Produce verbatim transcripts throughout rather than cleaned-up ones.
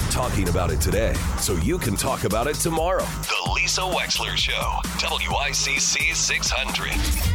talking about it today so you can talk about it tomorrow. The Lisa Wexler Show, W I C C six hundred.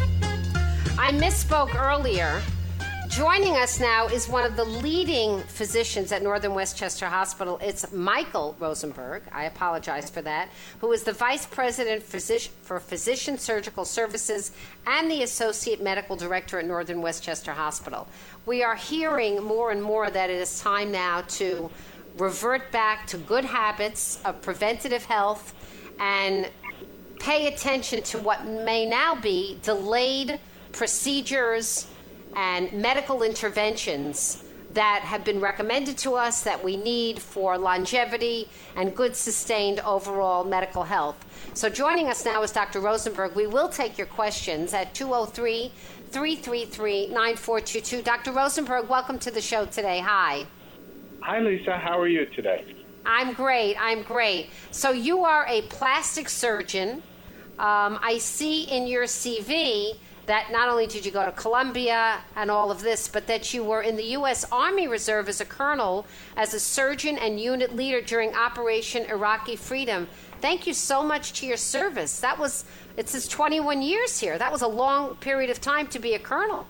I misspoke earlier. Joining us now is one of the leading physicians at Northern Westchester Hospital. It's Michael Rosenberg. I apologize for that. Who is the Vice President for Physician Surgical Services and the Associate Medical Director at Northern Westchester Hospital. We are hearing more and more that it is time now to revert back to good habits of preventative health and pay attention to what may now be delayed procedures and medical interventions that have been recommended to us that we need for longevity and good sustained overall medical health. So joining us now is Doctor Rosenberg. We will take your questions at two oh three, three three three, nine four two two. Doctor Rosenberg, welcome to the show today. Hi. Hi, Lisa. How are you today? I'm great. I'm great. So you are a plastic surgeon. Um, I see in your C V that not only did you go to Columbia and all of this, but that you were in the U S Army Reserve as a colonel, as a surgeon and unit leader during Operation Iraqi Freedom. Thank you so much to your service. That was, it says twenty-one years here. That was a long period of time to be a colonel.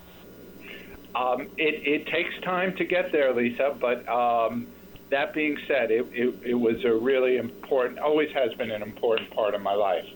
Um, it, it takes time to get there, Lisa, but um, that being said, it, it, it was a really important, always has been an important part of my life.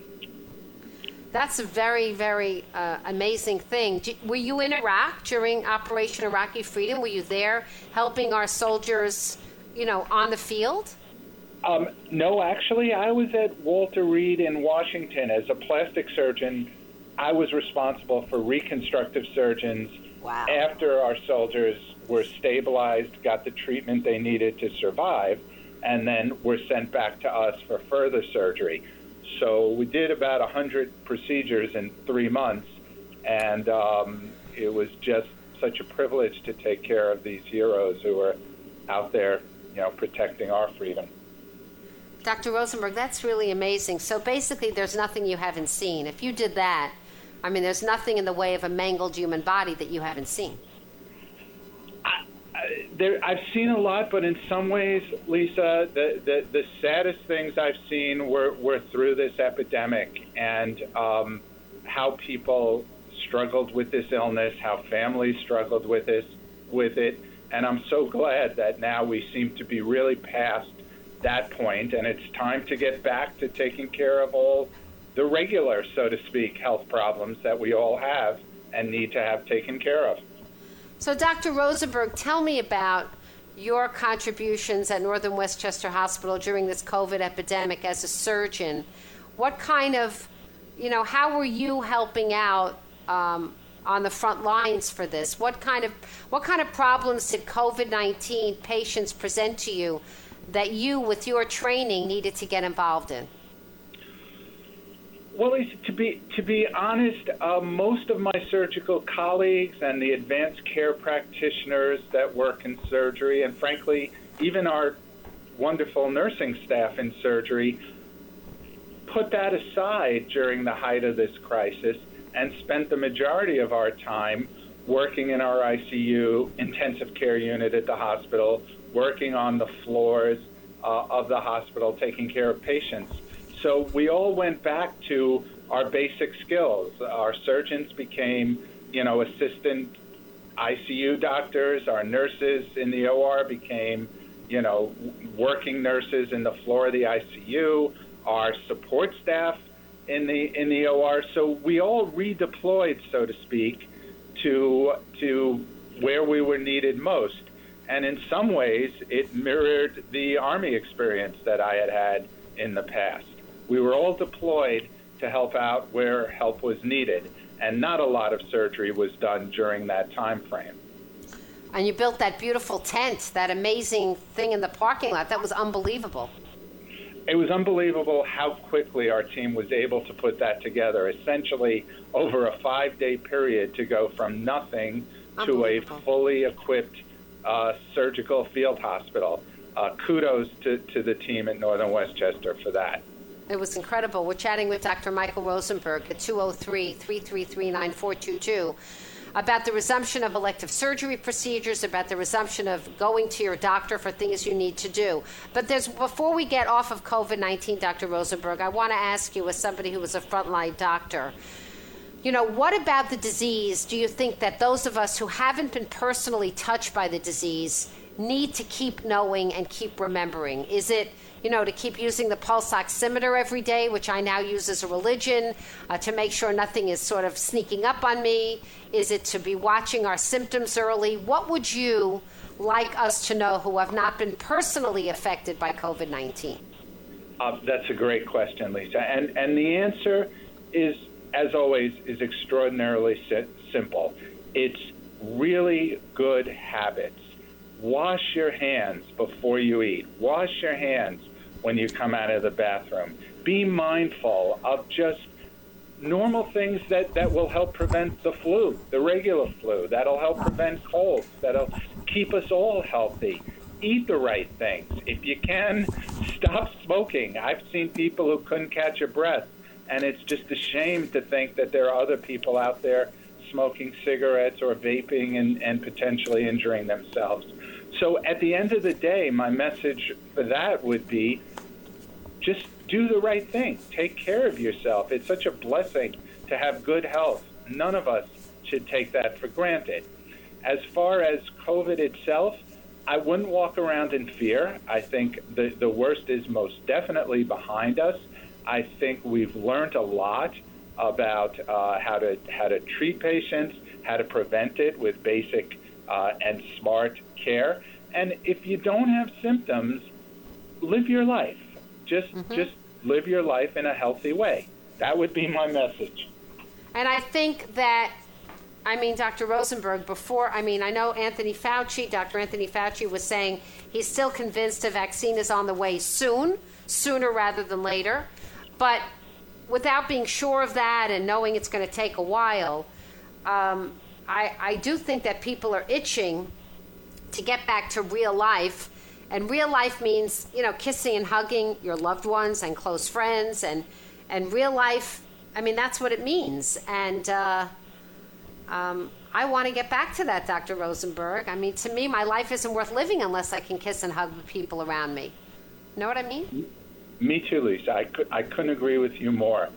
That's a very, very uh, amazing thing. Were you in Iraq during Operation Iraqi Freedom? Were you there helping our soldiers, you know, on the field? Um, no, actually, I was at Walter Reed in Washington as a plastic surgeon. I was responsible for reconstructive surgeons. Wow. After our soldiers were stabilized, got the treatment they needed to survive, and then were sent back to us for further surgery. So we did about one hundred procedures in three months, and um, it was just such a privilege to take care of these heroes who were out there, you know, protecting our freedom. Doctor Rosenberg, that's really amazing. So basically, there's nothing you haven't seen. If you did that, I mean, there's nothing in the way of a mangled human body that you haven't seen. There, I've seen a lot, but in some ways, Lisa, the, the, the saddest things I've seen were, were through this epidemic and um, how people struggled with this illness, how families struggled with this, with it. And I'm so glad that now we seem to be really past that point, and it's time to get back to taking care of all the regular, so to speak, health problems that we all have and need to have taken care of. So, Doctor Rosenberg, tell me about your contributions at Northern Westchester Hospital during this COVID epidemic as a surgeon. What kind of, you know, how were you helping out um, on the front lines for this? What kind of, what kind of problems did COVID nineteen patients present to you that you, with your training, needed to get involved in? Well, Lisa, to be to be honest, uh, most of my surgical colleagues and the advanced care practitioners that work in surgery, and frankly, even our wonderful nursing staff in surgery, put that aside during the height of this crisis and spent the majority of our time working in our I C U intensive care unit at the hospital, working on the floors uh, of the hospital, taking care of patients. So we all went back to our basic skills. Our surgeons became, you know, assistant I C U doctors. Our nurses in the O R became, you know, working nurses in the floor of the I C U. Our support staff in the in the O R. So we all redeployed, so to speak, to to where we were needed most. And in some ways, it mirrored the Army experience that I had had in the past. We were all deployed to help out where help was needed, and not a lot of surgery was done during that time frame. And you built that beautiful tent, that amazing thing in the parking lot. That was unbelievable. It was unbelievable how quickly our team was able to put that together, essentially over a five-day period to go from nothing to a fully equipped uh, surgical field hospital. Uh, kudos to, to the team at Northern Westchester for that. It was incredible. We're chatting with Doctor Michael Rosenberg at two oh three, three three three, nine four two two. about the resumption of elective surgery procedures, about the resumption of going to your doctor for things you need to do. But there's before we get off of COVID nineteen, Doctor Rosenberg, I want to ask you, as somebody who was a frontline doctor, you know, what about the disease do you think that those of us who haven't been personally touched by the disease need to keep knowing and keep remembering? Is it, you know, to keep using the pulse oximeter every day, which I now use as a religion, uh, to make sure nothing is sort of sneaking up on me? Is it to be watching our symptoms early? What would you like us to know who have not been personally affected by COVID nineteen? Uh, that's a great question, Lisa. And, and the answer is, as always, is extraordinarily si- simple. It's really good habits. Wash your hands before you eat. Wash your hands when you come out of the bathroom. Be mindful of just normal things that, that will help prevent the flu, the regular flu, that'll help prevent colds, that'll keep us all healthy. Eat the right things. If you can, stop smoking. I've seen people who couldn't catch a breath, and it's just a shame to think that there are other people out there smoking cigarettes or vaping and, and potentially injuring themselves. So at the end of the day, my message for that would be just do the right thing. Take care of yourself. It's such a blessing to have good health. None of us should take that for granted. As far as COVID itself, I wouldn't walk around in fear. I think the, the worst is most definitely behind us. I think we've learned a lot about uh, how to how to treat patients, how to prevent it with basic uh, and smart care. And if you don't have symptoms, live your life. Just mm-hmm. just live your life in a healthy way. That would be my message. And I think that, I mean, Doctor Rosenberg, before, I mean, I know Anthony Fauci, Doctor Anthony Fauci was saying he's still convinced a vaccine is on the way soon, sooner rather than later. But without being sure of that and knowing it's going to take a while, um, I, I do think that people are itching to get back to real life. And real life means, you know, kissing and hugging your loved ones and close friends. And, and real life, I mean, that's what it means. And uh, um, I want to get back to that, Doctor Rosenberg. I mean, to me, my life isn't worth living unless I can kiss and hug the people around me. You know what I mean? Me too, Lisa. I, could, I couldn't agree with you more.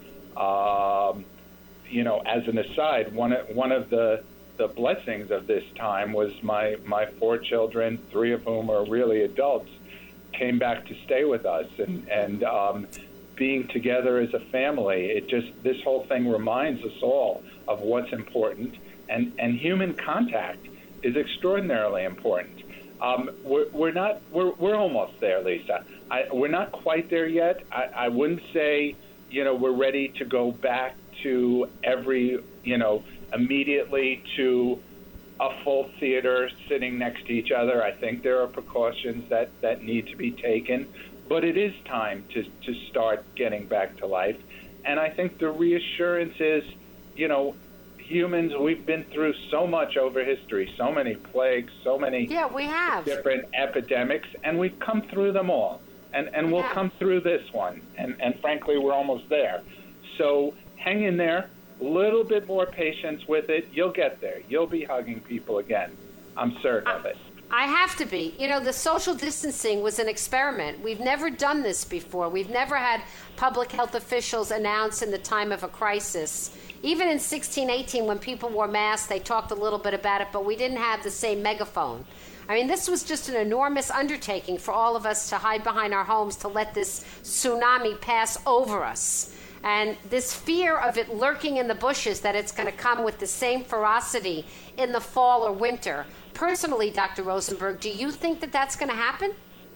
Um, you know, as an aside, one of, one of the, the blessings of this time was my, my four children, three of whom are really adults, came back to stay with us. And, and um, being together as a family, it just, this whole thing reminds us all of what's important. And, and human contact is extraordinarily important. Um, we're, we're not, we're, we're almost there, Lisa. I, we're not quite there yet. I, I wouldn't say, you know, we're ready to go back to every, you know, immediately to a full theater sitting next to each other. I think there are precautions that, that need to be taken, but it is time to, to start getting back to life. And I think the reassurance is, you know, humans, we've been through so much over history, so many plagues, so many yeah, we have. different epidemics, and we've come through them all. And and we'll yeah. come through this one. And, and frankly, we're almost there. So hang in there, a little bit more patience with it. You'll get there. You'll be hugging people again. I'm certain I, of it. I have to be. You know, the social distancing was an experiment. We've never done this before. We've never had public health officials announce in the time of a crisis. Even in sixteen eighteen, when people wore masks, they talked a little bit about it, but we didn't have the same megaphone. I mean, this was just an enormous undertaking for all of us to hide behind our homes to let this tsunami pass over us. And this fear of it lurking in the bushes, that it's going to come with the same ferocity in the fall or winter. Personally, Doctor Rosenberg, do you think that that's going to happen?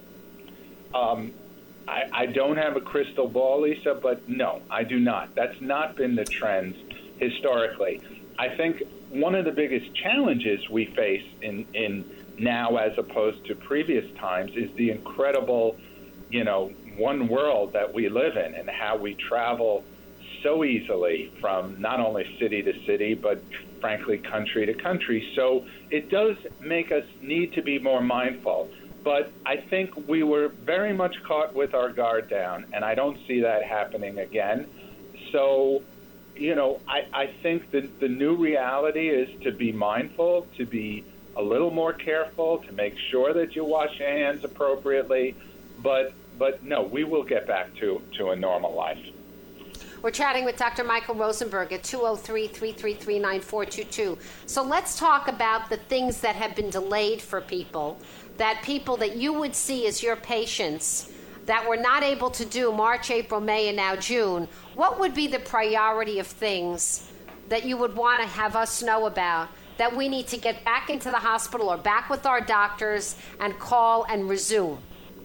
Um, I, I don't have a crystal ball, Lisa, but no, I do not. That's not been the trend historically. I think one of the biggest challenges we face in, in now as opposed to previous times is the incredible, you know, one world that we live in and how we travel so easily from not only city to city, but frankly, country to country. So it does make us need to be more mindful. But I think we were very much caught with our guard down, and I don't see that happening again. So you know, I, I think that the new reality is to be mindful, to be a little more careful, to make sure that you wash your hands appropriately. But but no, we will get back to, to a normal life. We're chatting with Doctor Michael Rosenberg at two oh three, three three three, nine four two two. So let's talk about the things that have been delayed for people, that people that you would see as your patients that were not able to do March, April, May, and now June. What would be the priority of things that you would want to have us know about that we need to get back into the hospital or back with our doctors and call and resume?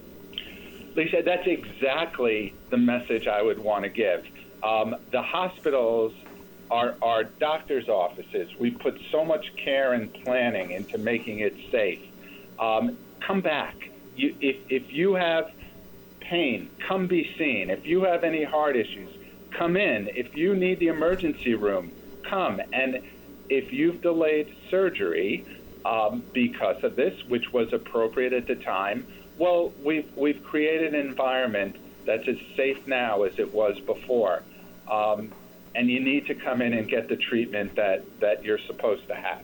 Lisa, that's exactly the message I would want to give. Um, the hospitals are our doctors' offices. We put so much care and planning into making it safe. Um, come back. You, if, if you have pain, come be seen. If you have any heart issues, come in. If you need the emergency room, come. And if you've delayed surgery um, because of this, which was appropriate at the time, well, we've, we've created an environment that's as safe now as it was before. Um, and you need to come in and get the treatment that, that you're supposed to have.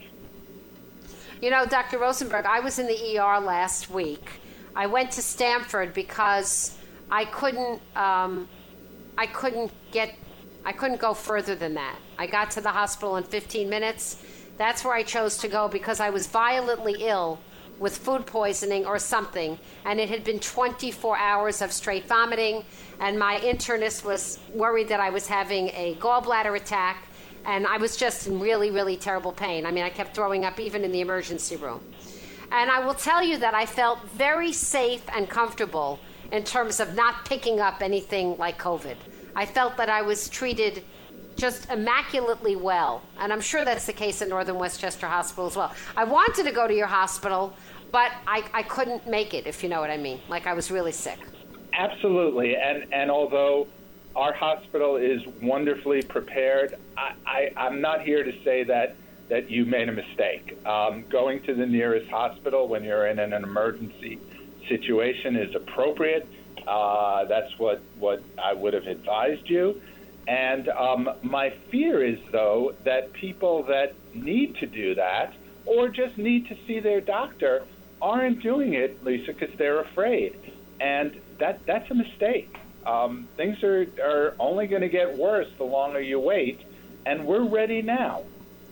You know, Doctor Rosenberg, I was in the E R last week. I went to Stanford because I couldn't, um, I couldn't get, I couldn't go further than that. I got to the hospital in fifteen minutes. That's where I chose to go because I was violently ill with food poisoning or something, and it had been twenty-four hours of straight vomiting, and my internist was worried that I was having a gallbladder attack, and I was just in really, really terrible pain. I mean, I kept throwing up even in the emergency room. And I will tell you that I felt very safe and comfortable in terms of not picking up anything like COVID. I felt that I was treated just immaculately well. And I'm sure that's the case at Northern Westchester Hospital as well. I wanted to go to your hospital, but I, I couldn't make it, if you know what I mean. Like, I was really sick. Absolutely. And, and although our hospital is wonderfully prepared, I, I, I'm not here to say that that you made a mistake. Um, going to the nearest hospital when you're in an emergency situation is appropriate. Uh, that's what, what I would have advised you. And um, my fear is, though, that people that need to do that or just need to see their doctor aren't doing it, Lisa, because they're afraid. And that that's a mistake. Um, things are, are only going to get worse the longer you wait, and we're ready now.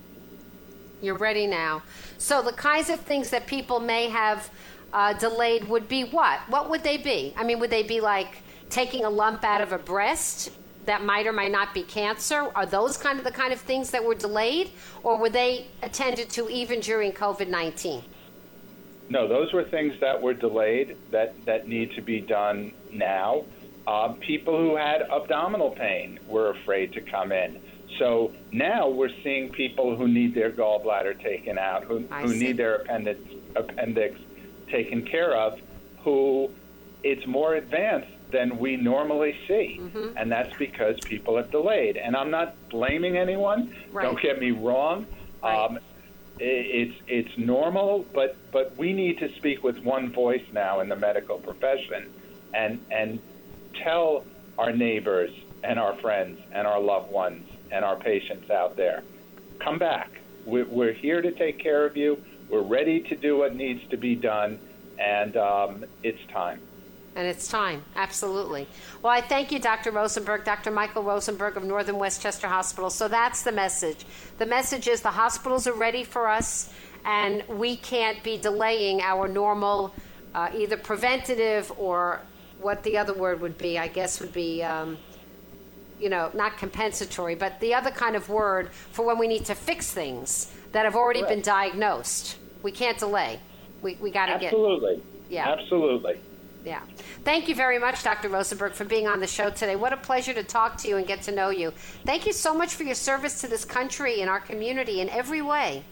You're ready now. So the kinds of things that people may have uh, delayed would be what? What would they be? I mean, would they be like taking a lump out of a breast that might or might not be cancer? Are those kind of the kind of things that were delayed? Or were they attended to even during COVID nineteen? No, those were things that were delayed that, that need to be done now. Uh, people who had abdominal pain were afraid to come in. So now we're seeing people who need their gallbladder taken out, who, who need their appendix, appendix taken care of, who it's more advanced than we normally see. Mm-hmm. And that's because people have delayed. And I'm not blaming anyone. Right. Don't get me wrong. Right. Um, it, it's it's normal, but, but we need to speak with one voice now in the medical profession and and tell our neighbors and our friends and our loved ones and our patients out there, come back. We're, we're here to take care of you. We're ready to do what needs to be done, and um, it's time. And it's time, absolutely. Well, I thank you, Doctor Rosenberg, Doctor Michael Rosenberg of Northern Westchester Hospital. So that's the message. The message is the hospitals are ready for us, and we can't be delaying our normal, uh, either preventative or what the other word would be, I guess would be... Um, you know, not compensatory, but the other kind of word for when we need to fix things that have already Correct. Been diagnosed. We can't delay. We we got to get... Absolutely. Yeah. Absolutely. Yeah. Thank you very much, Doctor Rosenberg, for being on the show today. What a pleasure to talk to you and get to know you. Thank you so much for your service to this country and our community in every way.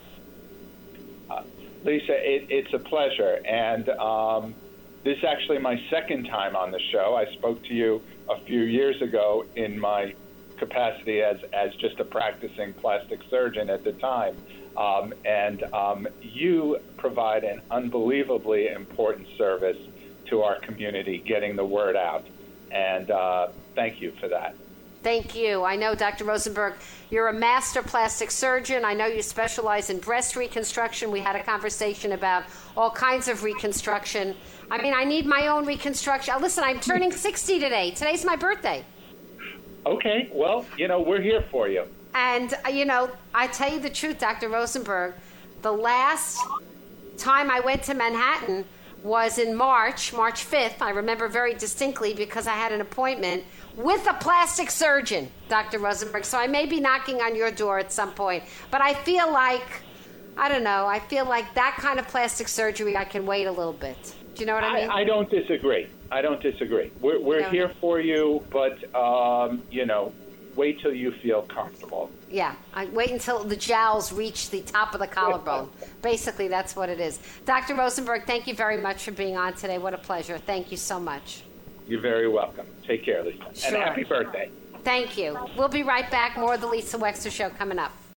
Uh, Lisa, it, it's a pleasure. And um, this is actually my second time on the show. I spoke to you a few years ago in my capacity as, as just a practicing plastic surgeon at the time. Um, and um, you provide an unbelievably important service to our community, getting the word out. And uh, thank you for that. Thank you. I know, Doctor Rosenberg, you're a master plastic surgeon. I know you specialize in breast reconstruction. We had a conversation about all kinds of reconstruction. I mean, I need my own reconstruction. Listen, I'm turning sixty today. Today's my birthday. Okay, well, you know, we're here for you. And, uh, you know, I tell you the truth, Doctor Rosenberg, the last time I went to Manhattan was in March, March fifth. I remember very distinctly because I had an appointment with a plastic surgeon, Doctor Rosenberg. So I may be knocking on your door at some point. But I feel like, I don't know, I feel like that kind of plastic surgery, I can wait a little bit. Do you know what I mean? I, I don't disagree. I don't disagree. We're, we're No. here for you, but, um, you know, wait till you feel comfortable. Yeah, I wait until the jowls reach the top of the collarbone. Basically, that's what it is. Doctor Rosenberg, thank you very much for being on today. What a pleasure. Thank you so much. You're very welcome. Take care, Lisa. Sure. And happy birthday. Thank you. We'll be right back. More of the Lisa Wexler Show coming up.